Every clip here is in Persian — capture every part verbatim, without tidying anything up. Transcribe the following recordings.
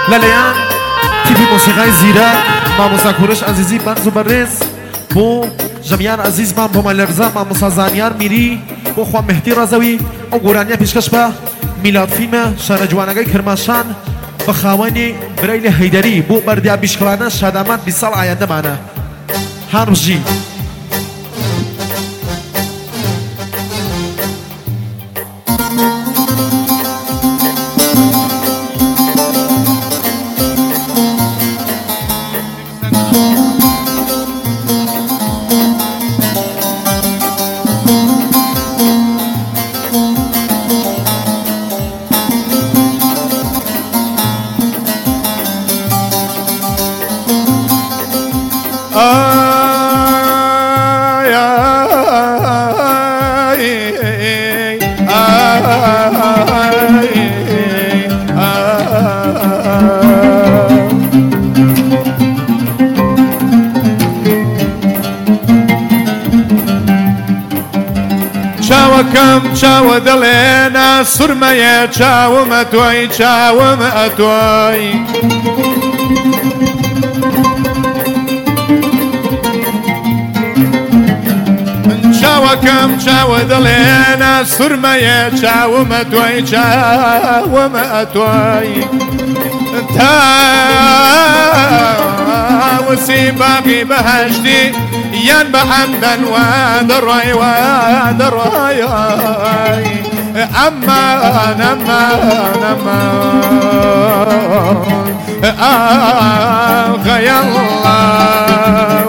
لەلەیان تیپی مۆسیقای زیرە مامۆستا کوڕش عەزیزی بەرز و بەڕێز بۆ ژەمیان عەزیزمان بۆ مەلەرزە مامۆستا زانیار میری بۆ خوا مهدی ڕەزەوی ئەو گۆرانیە پێشکەش بە میلاد فیلمە شارە جوانەکەی کرماشان بە خاوەنی برەی لە هەیدەری بۆ بەردیا بیشکڵانە شادامان بیست ساڵ ئایندەمانە هانبژی چاوەکەم چاوە دڵێنە سورمەیە چاومە تۆی چاومە تۆی چاوەکەم چاوە دڵێنە سورمەیە چاومە تۆی چاومە تۆی تاوسی باقی بەهەشتی یان بە عەمدەن وا دەڕۆی وا دەڕۆی ئەمان ئەمان ئەمان ئاغەیەڵڵا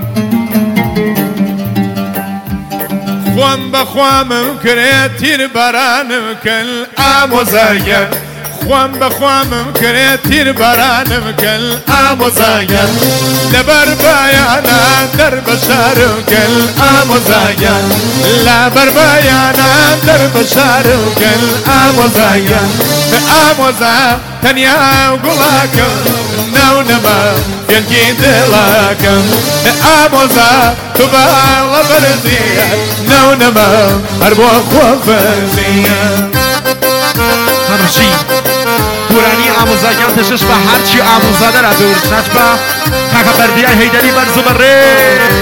خۆم بەخوامم کرێت تیر بەرانم کەل ئامۆزایەن خۆم بەخوامم کرێت تیر بەرانم کەل ئامۆزایەن لەبەر بایانە دەربەشارم کەل ئامۆزایەن لەبەر بایانە دەربەشارم کەل ئامۆزایەن ئامۆزا تەنیا گوڵاکەم ناو نەما گەنگی دڵاکەم ئامۆزا تو باڵە بەرزیە ناو نەما هەر بۆ خۆ فەرزیە هەرژی گۆرانی ئامۆزاگیان پێشش بە هەرچی ئامۆزادەرە بێورژناچ بە کاکە بەردیای هەیدەری بەرز و بەڕێز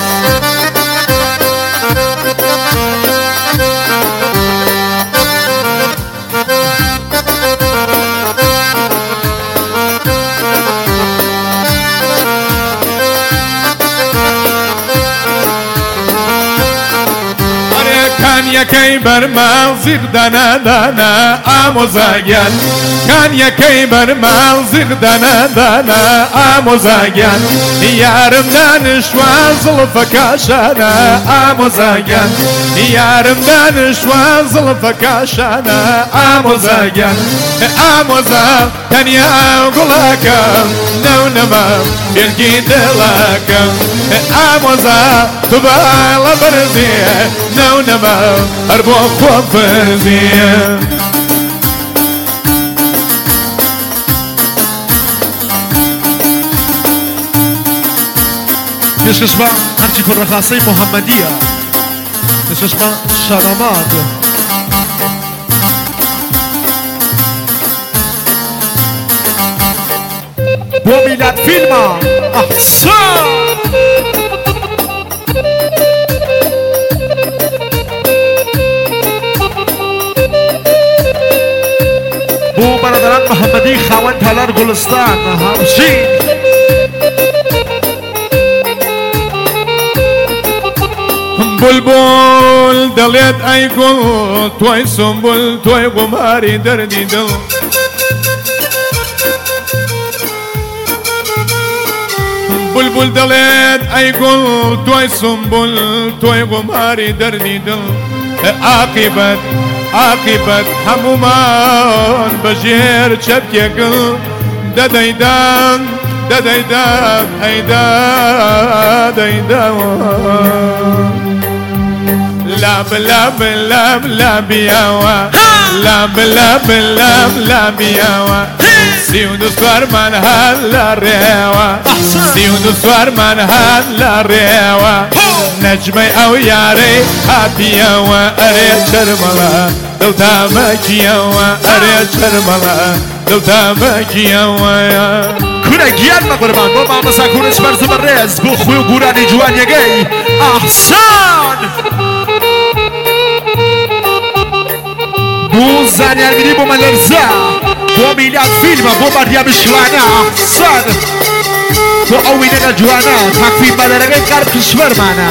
یەکەی بەرماڵ زیغ دەنا دانا ئامۆزاگیان کان یەکەی بەرماڵ زیغ دەنا دانا ئامۆزاگیان یارم دانیشتوە زڵفەکە شانە ئامۆزاگیان یارم دانیشتوە زڵفەکە شانە ئامۆزاگیان ئامۆزا تەنیا گوڵاکەم نەو نەما بێرگی دڵاکەم ئامۆزا تو باڵە بەرزیە نەو نەما هەر بۆ خۆ فەرزیە پێشکەش بە هەرچی کوڕەخاسەی محەممەدیە پێشکەش بە شادامات بۆ میلاد فیلمە ئەحسان بۆ بەرادەران محەممەدی خاوەن تەلەر گوڵستان هەمژی بولبول دەڵێت ئەی گوڵ تۆی سومبول تۆی قوماری دەردی دڵ بولبول دەڵێت ئەی گوڵ تۆی سومبول تۆی قوماری دەردی دڵ عاقبەت عاقبەت هەمومان بەژێر چەپکێگڵ دەدەیدان دەدەیدان ئەیدا دەیداوە لاب لاب لاب لابیاوە لاب لاب لاب لابیاوە سی و دو سوارمان هەر لە ڕێوە سی و دو سوارمان هەر لە ڕێوە نەجمەی ئەو یارەی هاتیەوە ئەرێ چەرمەڵە دەوتامەکیەوە ئەرێ چەرمەڵە دڵتا بەگیەوەیە کورە گیان بە قوربان بۆ مامۆستا کوڕش بەرز و بەڕێز بۆ خوێ و گورانی جوانیەکەی ئەحسان بۆ زانیارگیری بۆ مەلەرزە بۆ میلاد فیلمە بۆ مەریەم شوانە ئەحسان بۆ ئەو وینەگە جوانە تاکفیل بەدەرەکەی کار پشوەرمانە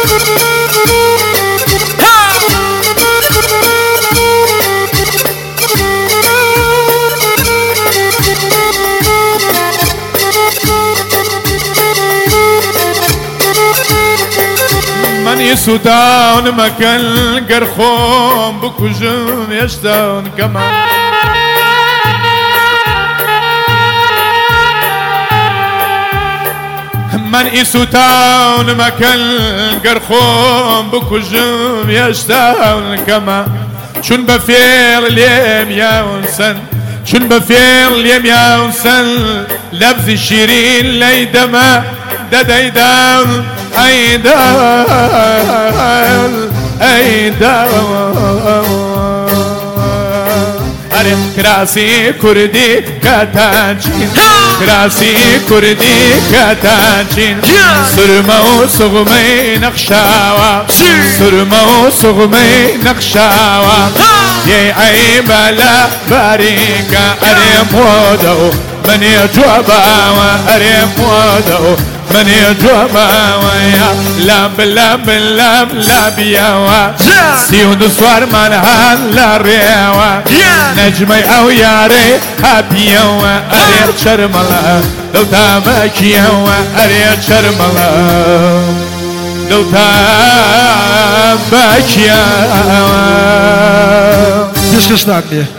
منی سوتاون مەکەن گەر خۆم بکوژم هێشتاون کەمە من ئیسوتاون مەکەن گەر خۆم بکوژم هێشتاون کەمە چون بە فێڵ لێم یاونسەن چون بە فێڵ لێم یاونسەن لەبزی شیرین لەی دەمە دەدەیداون ئەیداون ئەیداون ئەرێ کراسی کوردی کەتانچین کراسی کوردی کەتانچین سرمە و سوغمەی نەخشاوە سرمە و سوغمەی نەخشاوە یێ عەیبە لە باریکە ئەرێم بۆدە و منێ جواباوە ئەرێم بۆدە و منێ جواباوەیە لام بلام بلام لابیاوە سی و دو سوارمان هەن لە ڕێوە نەجمەی ئەو یارەی هاپیەوە ئەرێ چەرمەڵە دڵتا بەکیەوە ئەرێ چەرمەڵە دڵتا بەکیەوە پێشکەشتان بێ